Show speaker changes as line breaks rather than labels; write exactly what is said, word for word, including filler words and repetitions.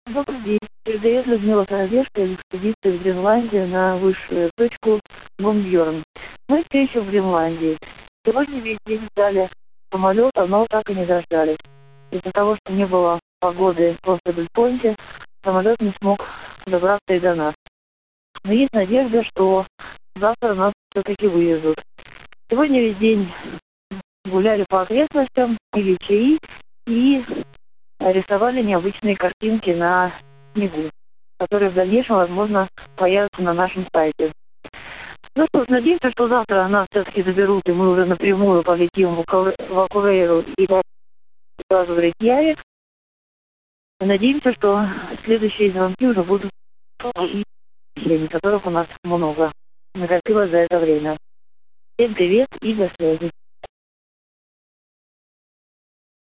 Добрый день. Передает Людмила Королевская из экспедиции в Гренландию на высшую точку Гумбьерн. Мы все еще в Гренландии. Сегодня весь день ждали самолета, но так и не дождались. Из-за того, что не было погоды в Остабельпойнте, самолет не смог добраться и до нас. Но есть надежда, что завтра нас все-таки вывезут. Сегодня весь день гуляли по окрестностям, пили чаи и рисовали необычные картинки на снегу, которые в дальнейшем, возможно, появятся на нашем сайте. Ну что ж, надеемся, что завтра нас все-таки заберут, и мы уже напрямую полетим в Акурейру и сразу в Рейкьявик. И надеемся, что следующие звонки уже будут и которых у нас много накопилось за это время. Всем привет и до связи.